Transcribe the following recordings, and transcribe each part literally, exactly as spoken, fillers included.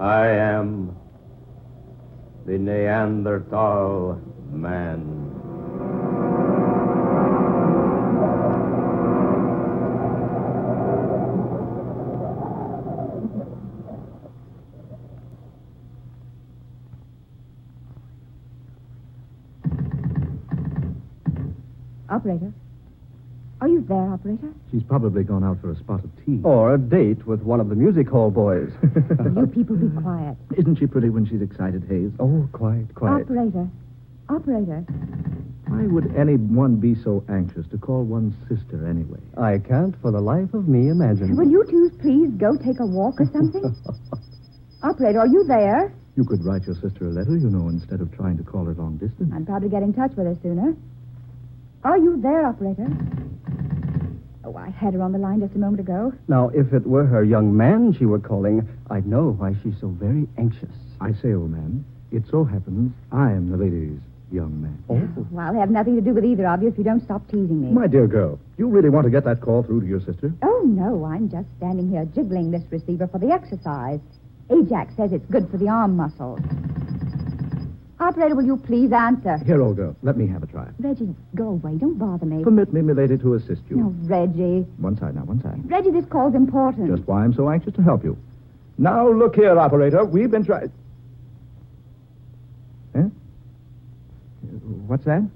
I am the Neanderthal man. Operator? Are you there, operator? She's probably gone out for a spot of tea. Or a date with one of the music hall boys. You people be quiet. Isn't she pretty when she's excited, Hayes? Oh, quiet, quiet. Operator. Operator. Why would anyone be so anxious to call one's sister anyway? I can't for the life of me imagine. Will you two please go take a walk or something? Operator, are you there? You could write your sister a letter, you know, instead of trying to call her long distance. I'd probably get in touch with her sooner. Are you there, operator? Oh, I had her on the line just a moment ago. Now, if it were her young man she were calling, I'd know why she's so very anxious. I say, old man, it so happens I am the lady's young man. Oh. Well, I'll have nothing to do with either of you if you don't stop teasing me. My dear girl, you really want to get that call through to your sister? Oh, no, I'm just standing here jiggling this receiver for the exercise. Ajax says it's good for the arm muscles. Operator, will you please answer? Here, old girl, let me have a try. Reggie, go away. Don't bother me. Permit me, milady, to assist you. No, Reggie. One side now, one side. Reggie, this call's important. Just why I'm so anxious to help you. Now, look here, operator. We've been trying... Eh? What's that?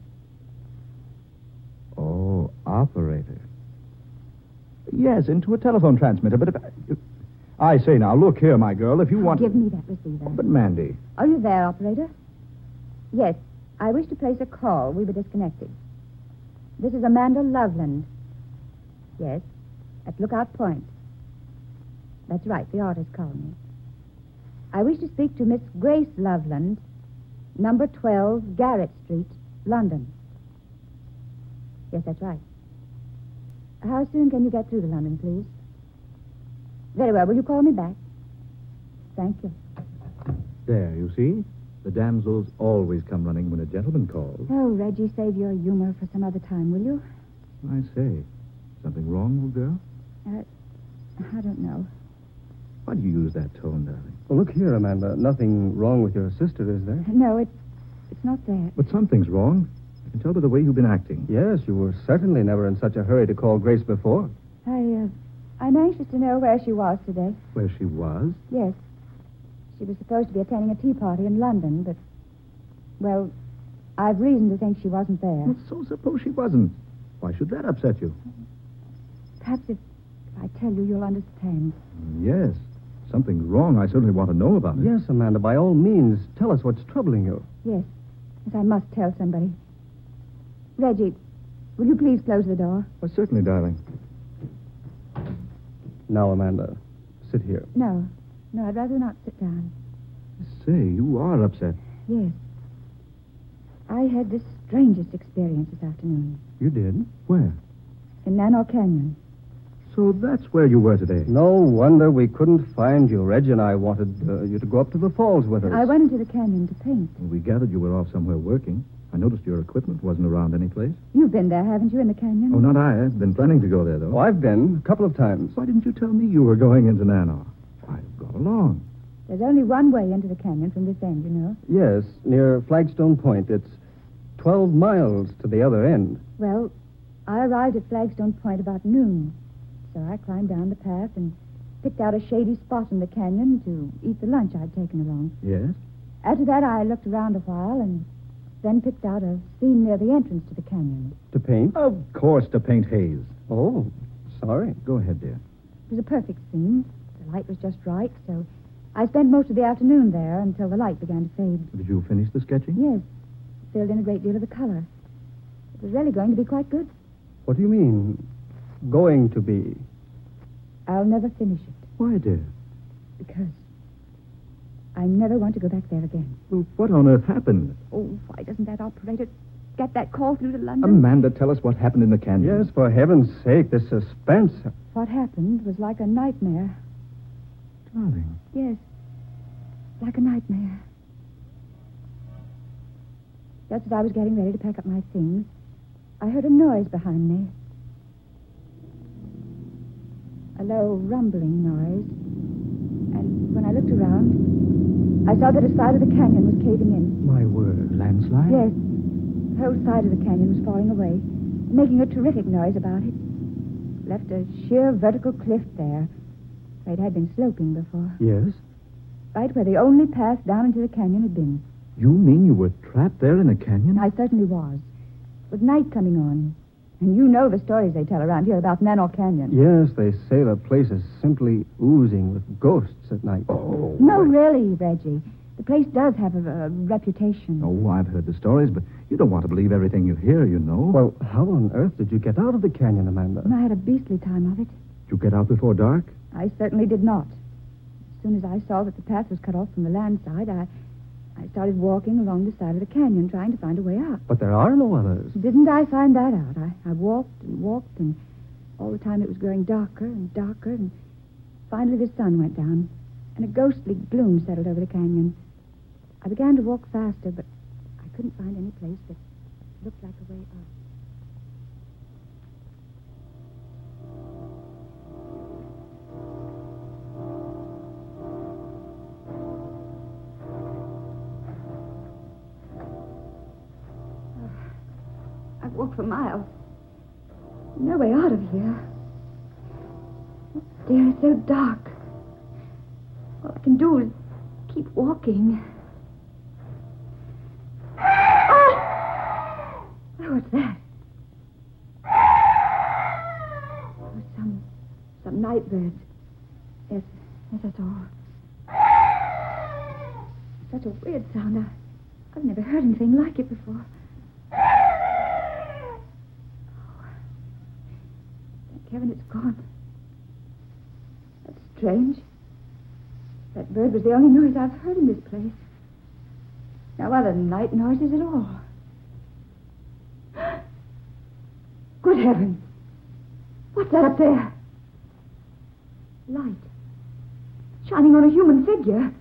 Oh, operator. Yes, into a telephone transmitter, but if... I say now, look here, my girl, if you want... Give me that receiver. But, Mandy... Are you there, operator? Yes, I wish to place a call. We were disconnected. This is Amanda Loveland. Yes, at Lookout Point. That's right, the artist called me. I wish to speak to Miss Grace Loveland, number twelve, Garrett Street, London. Yes, that's right. How soon can you get through to London, please? Very well. Will you call me back? Thank you. There, you see? The damsels always come running when a gentleman calls. Oh, Reggie, save your humor for some other time, will you? I say, something wrong, old girl? Uh, I don't know. Why do you use that tone, darling? Well, look here, Amanda. Nothing wrong with your sister, is there? No, it's, it's not that. But something's wrong. I can tell by the way you've been acting. Yes, you were certainly never in such a hurry to call Grace before. I, uh, I'm anxious to know where she was today. Where she was? Yes. She was supposed to be attending a tea party in London, but, well, I've reason to think she wasn't there. Well, so suppose she wasn't. Why should that upset you? Perhaps if I tell you, you'll understand. Yes. Something's wrong. I certainly want to know about it. Yes, Amanda, by all means, tell us what's troubling you. Yes. Yes, I must tell somebody. Reggie, will you please close the door? Well, certainly, darling. Now, Amanda, sit here. No. No, I'd rather not sit down. Say, you are upset. Yes. I had the strangest experience this afternoon. You did? Where? In Nano Canyon. So that's where you were today. No wonder we couldn't find you. Reggie and I wanted uh, you to go up to the falls with us. I went into the canyon to paint. Well, we gathered you were off somewhere working. I noticed your equipment wasn't around any place. You've been there, haven't you, in the canyon? Oh, not I. I've been planning to go there, though. Oh, I've been a couple of times. Why didn't you tell me you were going into Nano? I've gone along. There's only one way into the canyon from this end, you know. Yes, near Flagstone Point. It's twelve miles to the other end. Well, I arrived at Flagstone Point about noon. So I climbed down the path and picked out a shady spot in the canyon to eat the lunch I'd taken along. Yes? After that, I looked around a while and then picked out a scene near the entrance to the canyon. To paint? Of course, to paint Hayes. Oh, sorry. Go ahead, dear. It was a perfect scene. The light was just right, so I spent most of the afternoon there until the light began to fade. Did you finish the sketching? Yes. Filled in a great deal of the color. It was really going to be quite good. What do you mean, going to be? I'll never finish it. Why, dear? Because I never want to go back there again. Well, what on earth happened? Oh, why doesn't that operator get that call through to London? Amanda, tell us what happened in the canyon. Yes, for heaven's sake, this suspense. What happened was like a nightmare. Darling. Yes, like a nightmare. Just as I was getting ready to pack up my things, I heard a noise behind me. A low rumbling noise. And when I looked around, I saw that a side of the canyon was caving in. My word, landslide? Yes. The whole side of the canyon was falling away, making a terrific noise about it. Left a sheer vertical cliff there. It had been sloping before. Yes? Right where the only path down into the canyon had been. You mean you were trapped there in a canyon? I certainly was. With night coming on. And you know the stories they tell around here about Manor Canyon. Yes, they say the place is simply oozing with ghosts at night. Oh. No, really, Reggie. The place does have a, a reputation. Oh, I've heard the stories, but you don't want to believe everything you hear, you know. Well, how on earth did you get out of the canyon, Amanda? I had a beastly time of it. Did you get out before dark? I certainly did not. As soon as I saw that the path was cut off from the land side, I, I started walking along the side of the canyon, trying to find a way out. But there are no others. Didn't I find that out? I, I walked and walked, and all the time it was growing darker and darker, and finally the sun went down, and a ghostly gloom settled over the canyon. I began to walk faster, but I couldn't find any place that looked like a way out. I've walked for miles. No way out of here. Oh, dear, it's so dark. All I can do is keep walking. Oh! Oh, what's that? Oh, some, some night birds. Yes, yes, that's all. Such a weird sound. I, I've never heard anything like it before. Kevin, it's gone. That's strange. That bird was the only noise I've heard in this place. No other night noises at all. Good heavens. What's that up there? Light. Shining on a human figure.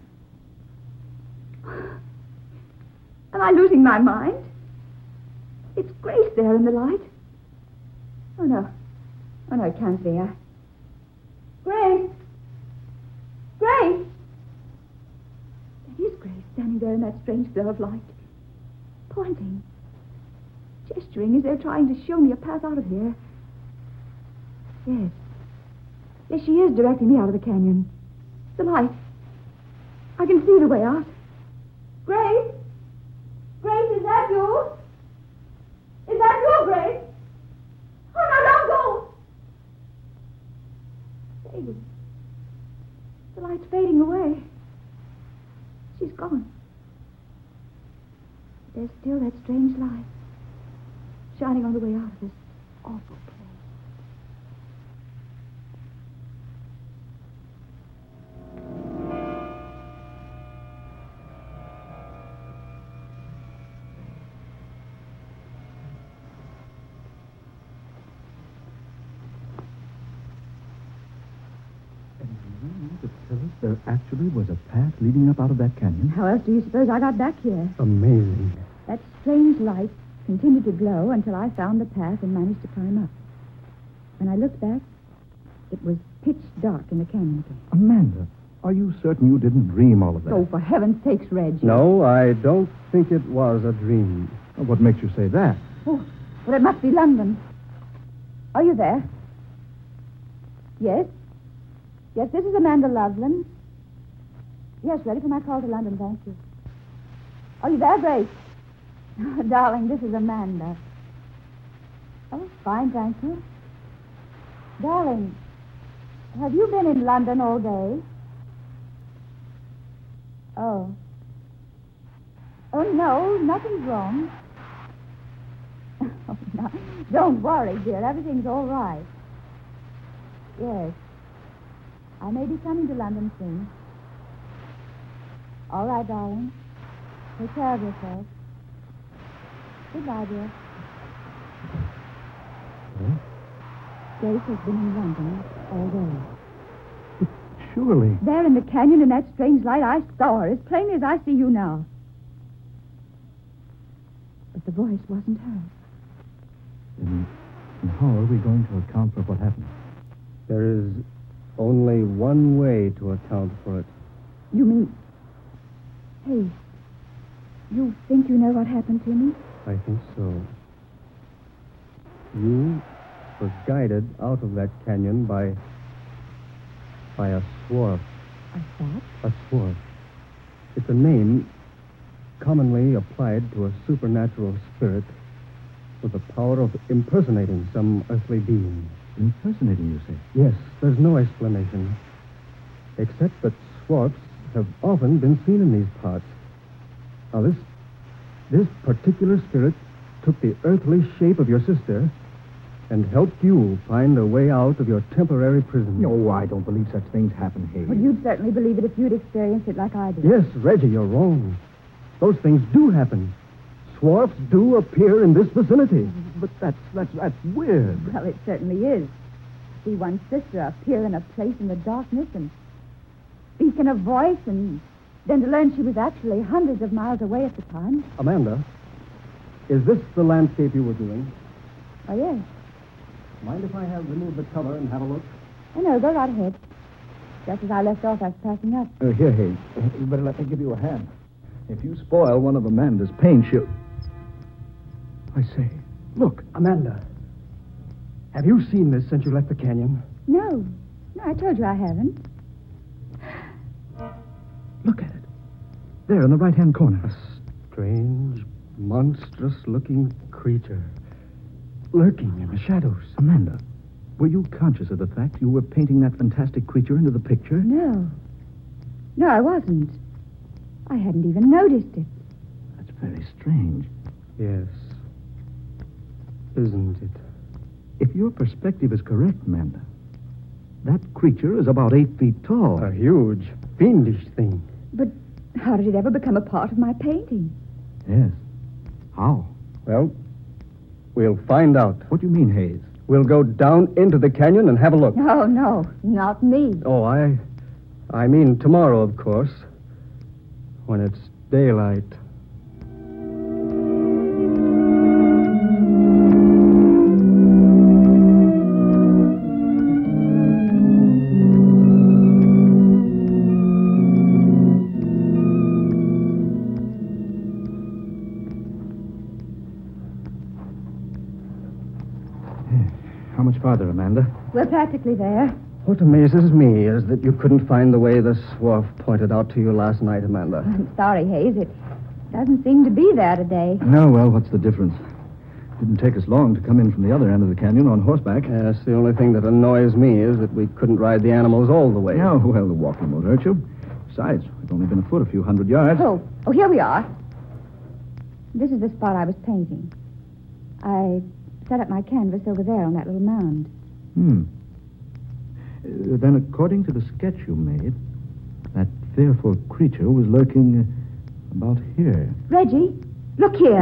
Am I losing my mind? It's Grace there in the light. Oh, no. Oh, no, it can't be. I... Grace! Grace! That is Grace standing there in that strange glow of light. Pointing. Gesturing as though trying to show me a path out of here. Yes. Yes, she is directing me out of the canyon. The light. I can see the way out. Grace? Grace, is that you? Is that you, Grace? Oh, no, don't go! Fading. The light's fading away. She's gone. There's still that strange light shining on the way out of this awful place. There actually was a path leading up out of that canyon. How else do you suppose I got back here? Amazing. That strange light continued to glow until I found the path and managed to climb up. When I looked back, it was pitch dark in the canyon again. Amanda, are you certain you didn't dream all of that? Oh, for heaven's sakes, Reg. No, I don't think it was a dream. Well, what makes you say that? Oh, well, it must be London. Are you there? Yes? Yes, this is Amanda Loveland. Yes, ready for my call to London, thank you. Are you there, Grace? Oh, darling, this is Amanda. Oh, fine, thank you. Darling, have you been in London all day? Oh. Oh, no, nothing's wrong. Oh, no. Don't worry, dear. Everything's all right. Yes. I may be coming to London soon. All right, darling. Take care of yourself. Goodbye, dear. Huh? Grace has been in London all day. Surely. There in the canyon in that strange light, I saw her as plainly as I see you now. But the voice wasn't hers. Then, then how are we going to account for what happened? There is only one way to account for it. You mean... Hey, you think you know what happened to me? I think so. You were guided out of that canyon by... by a swarf. A what? A swarf. It's a name commonly applied to a supernatural spirit with the power of impersonating some earthly being. Impersonating, you say? Yes, there's no explanation. Except that swarfs have often been seen in these parts. Now, this, this particular spirit took the earthly shape of your sister and helped you find a way out of your temporary prison. No, I don't believe such things happen, Hayes. Well, you'd certainly believe it if you'd experienced it like I did. Yes, Reggie, you're wrong. Those things do happen. Swarfs do appear in this vicinity. But that's, that's, that's weird. Well, it certainly is. To see one's sister appear in a place in the darkness and speak in a voice, and then to learn she was actually hundreds of miles away at the time. Amanda, is this the landscape you were doing? Oh, yes. Mind if I have removed the cover and have a look? Oh, no, go right ahead. Just as I left off, I was packing up. Uh, here, Hayes. You better let me give you a hand. If you spoil one of Amanda's paints, she'll... I say, look. Amanda, have you seen this since you left the canyon? No. No, I told you I haven't. Look at it. There in the right-hand corner. A strange, monstrous-looking creature lurking in the shadows. Amanda, were you conscious of the fact you were painting that fantastic creature into the picture? No. No, I wasn't. I hadn't even noticed it. That's very strange. Yes. Isn't it? If your perspective is correct, Amanda, that creature is about eight feet tall. A huge, fiendish thing. But how did it ever become a part of my painting? Yes. How? Well, we'll find out. What do you mean, Hayes? We'll go down into the canyon and have a look. No, no, not me. Oh, I... I mean tomorrow, of course. When it's daylight. How much farther, Amanda? We're practically there. What amazes me is that you couldn't find the way the swarf pointed out to you last night, Amanda. I'm sorry, Hayes. It doesn't seem to be there today. No, well, what's the difference? Didn't take us long to come in from the other end of the canyon on horseback. Yes, the only thing that annoys me is that we couldn't ride the animals all the way. Oh, well, the walking won't hurt you. Besides, we've only been afoot a few hundred yards. Oh, oh, here we are. This is the spot I was painting. I set up my canvas over there on that little mound. Hmm. Uh, then, according to the sketch you made, that fearful creature was lurking uh, about here. Reggie, look here.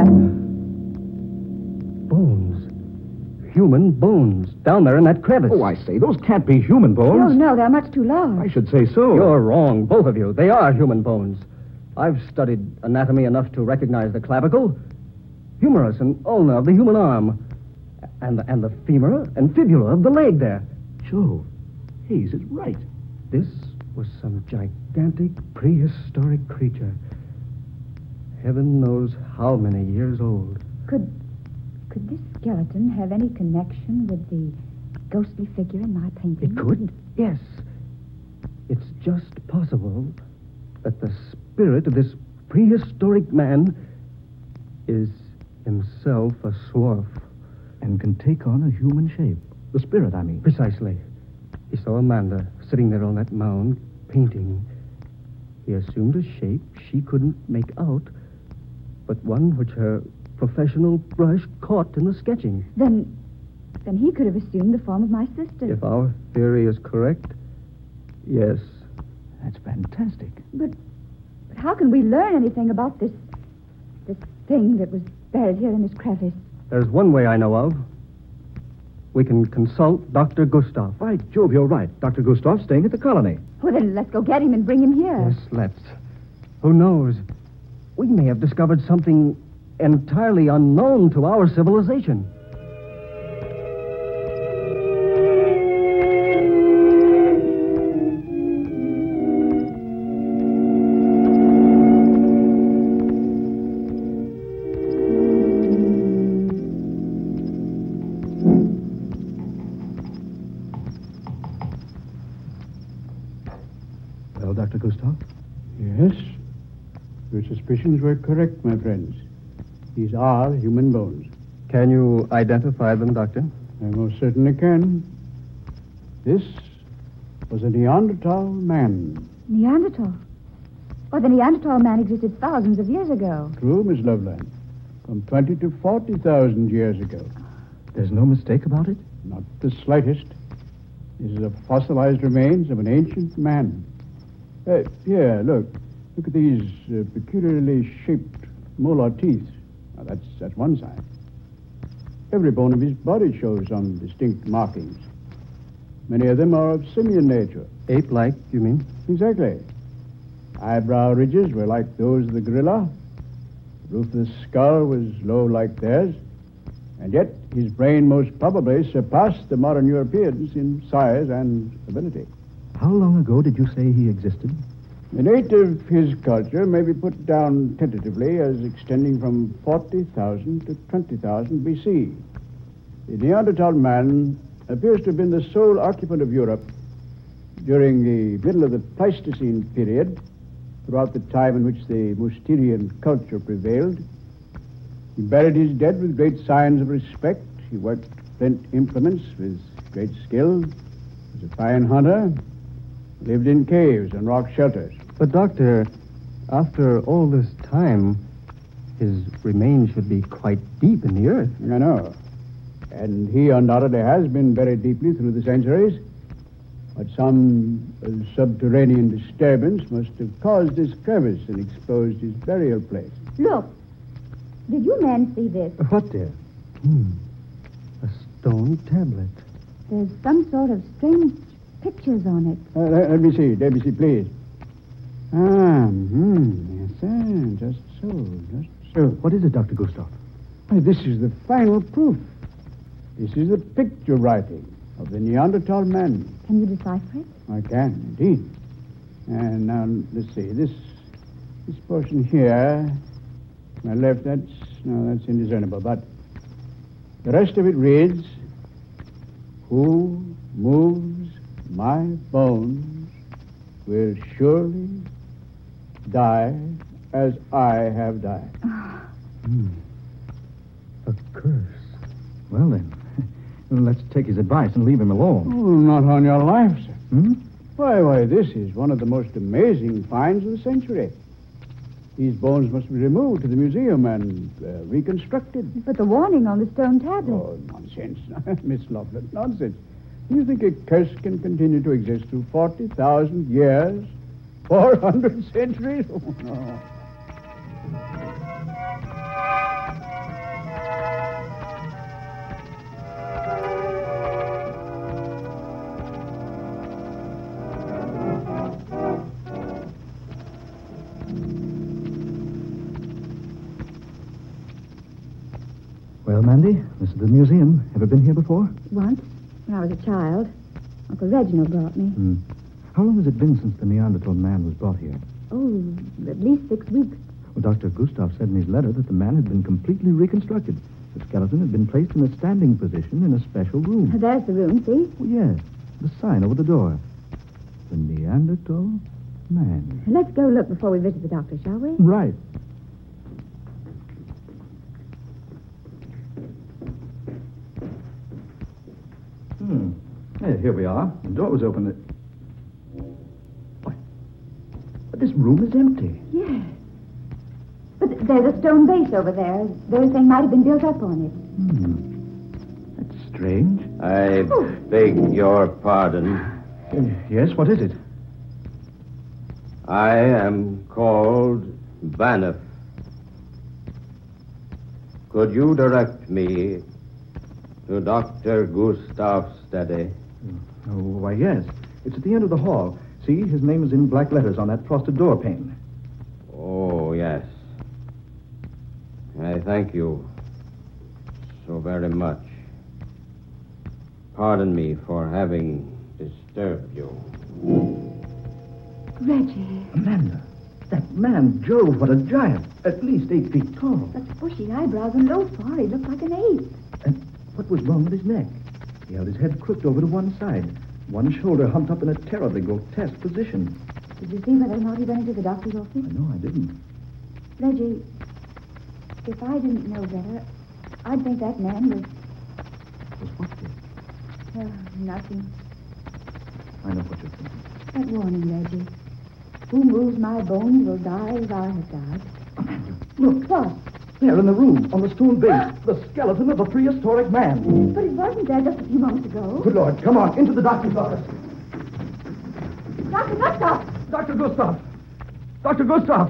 Bones. Human bones. Down there in that crevice. Oh, I say, those can't be human No, bones. no, they're much too large. I should say so. You're wrong, both of you. They are human bones. I've studied anatomy enough to recognize the clavicle, humerus and ulna of the human arm, and the, and the femur and fibula of the leg there. Joe, Hayes is right. This was some gigantic prehistoric creature. Heaven knows how many years old. Could, could this skeleton have any connection with the ghostly figure in my painting? It could, yes. It's just possible that the spirit of this prehistoric man is himself a swarf. And can take on a human shape. The spirit, I mean. Precisely. He saw Amanda sitting there on that mound, painting. He assumed a shape she couldn't make out, but one which her professional brush caught in the sketching. Then, then he could have assumed the form of my sister. If our theory is correct, yes. That's fantastic. But, but how can we learn anything about this, this thing that was buried here in this crevice? There's one way I know of. We can consult Doctor Gustav. By Jove, you're right. Doctor Gustav's staying at the colony. Well, then let's go get him and bring him here. Yes, let's. Who knows? We may have discovered something entirely unknown to our civilization. Doctor Gustav? Yes. Your suspicions were correct, my friends. These are human bones. Can you identify them, Doctor? I most certainly can. This was a Neanderthal man. Neanderthal? Oh, the Neanderthal man existed thousands of years ago. True, Miss Loveland. From twenty to forty thousand years ago. There's no mistake about it? Not the slightest. This is a fossilized remains of an ancient man. Uh, here, look. Look at these uh, peculiarly shaped molar teeth. Now, that's, that's one sign. Every bone of his body shows some distinct markings. Many of them are of simian nature. Ape-like, you mean? Exactly. Eyebrow ridges were like those of the gorilla. The roof of the skull was low like theirs. And yet, his brain most probably surpassed the modern Europeans in size and ability. How long ago did you say he existed? The date of his culture may be put down tentatively as extending from forty thousand to twenty thousand B C. The Neanderthal man appears to have been the sole occupant of Europe during the middle of the Pleistocene period, throughout the time in which the Mousterian culture prevailed. He buried his dead with great signs of respect. He worked flint implements with great skill. He was a fine hunter. Lived in caves and rock shelters. But, Doctor, after all this time, his remains should be quite deep in the earth. I know. And he undoubtedly has been buried deeply through the centuries. But some uh, subterranean disturbance must have caused this crevice and exposed his burial place. Look. Did you men see this? What, dear? Hmm. A stone tablet. There's some sort of strange pictures on it. Uh, let, let me see. Let me see, please. Ah, hmm. Yes, sir. Just so. Just so. What is it, Doctor Gustav? Why, this is the final proof. This is the picture writing of the Neanderthal man. Can you decipher it? I can, indeed. And now, let's see. This this portion here, my left, that's, no, that's indiscernible. But the rest of it reads, "Who moves my bones will surely die as I have died." Hmm. A curse. Well, then, let's take his advice and leave him alone. Oh, not on your life, sir. Hmm? Why, why, this is one of the most amazing finds of the century. These bones must be removed to the museum and uh, reconstructed. But the warning on the stone tablet. Oh, nonsense, Miss Loveland, nonsense. Do you think a curse can continue to exist through forty thousand years? four hundred centuries? Oh, no. Well, Mandy, this is the museum. Ever been here before? Once, when I was a child, Uncle Reginald brought me. Hmm. How long has it been since the Neanderthal man was brought here? Oh, at least six weeks. Well, Doctor Gustav said in his letter that the man had been completely reconstructed. The skeleton had been placed in a standing position in a special room. There's the room, see? Oh, yes, the sign over the door. The Neanderthal man. Let's go look before we visit the doctor, shall we? Right. Hmm. Hey, here we are. The door was open. Why? But this room is empty. Yes. But there's a stone base over there. There's thing might have been built up on it. Hmm. That's strange. I beg your pardon. Uh, yes, what is it? I am called Vanif. Could you direct me to Doctor Gustav Stede? Oh, why, yes. It's at the end of the hall. See, his name is in black letters on that frosted door pane. Oh, yes. I thank you so very much. Pardon me for having disturbed you. Reggie. Amanda, that man, Jove, what a giant. At least eight feet tall. Such bushy eyebrows and low far, he looked like an ape. And what was wrong with his neck? He held his head crooked over to one side, one shoulder humped up in a terribly grotesque position. Did you see whether or not he went into the doctor's office? I know I didn't. Reggie, if I didn't know better, I'd think that man was... Was what, dear? Oh, nothing. I know what you're thinking. That warning, Reggie. Who moves my bones will die as I have died. Look. What? There in the room, on the stool base, the skeleton of a prehistoric man. But it wasn't there just a few moments ago. Good Lord, come on, into the doctor's office. Doctor Gustav! Doctor Gustav! Doctor Gustav!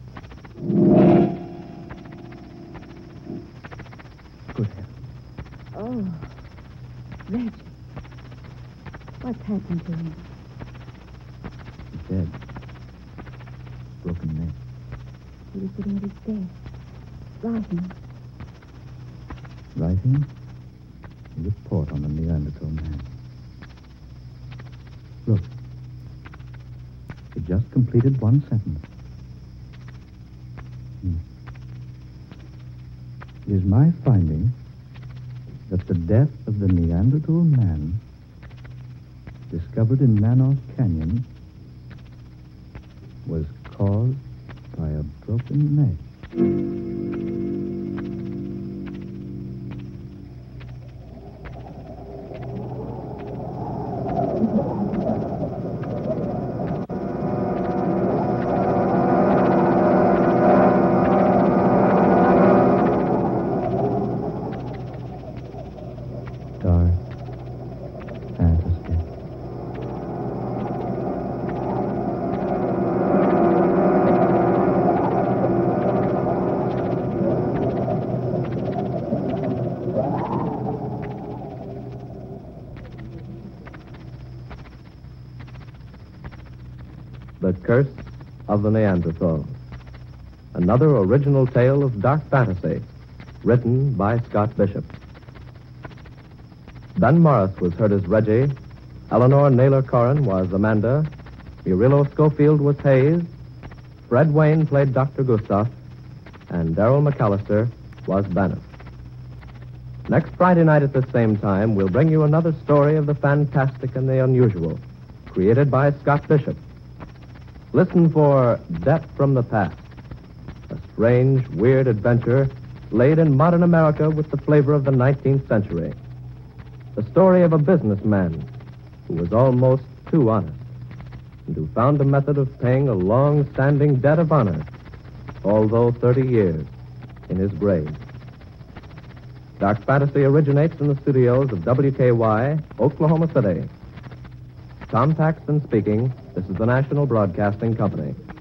Good heavens. Oh, Reggie. What's happened to him? He's dead. Broken neck. He was sitting at his desk, writing. Writing a report on the Neanderthal man. Look. He just completed one sentence. Hmm. It is my finding that the death of the Neanderthal man discovered in Manos Canyon was caused by a broken neck. Dark fantasy. The Curse of the Neanderthal. Another original tale of dark fantasy, written by Scott Bishop. Ben Morris was heard as Reggie, Eleanor Naylor Corrin was Amanda, Murillo Schofield was Hayes, Fred Wayne played Doctor Gustav, and Darrell McAllister was Bennett. Next Friday night at the same time, we'll bring you another story of the fantastic and the unusual, created by Scott Bishop. Listen for Death from the Past, a strange, weird adventure laid in modern America with the flavor of the nineteenth century. The story of a businessman who was almost too honest and who found a method of paying a long-standing debt of honor, although thirty years in his grave. Dark Fantasy originates in the studios of W K Y, Oklahoma City. Tom Paxton speaking. This is the National Broadcasting Company.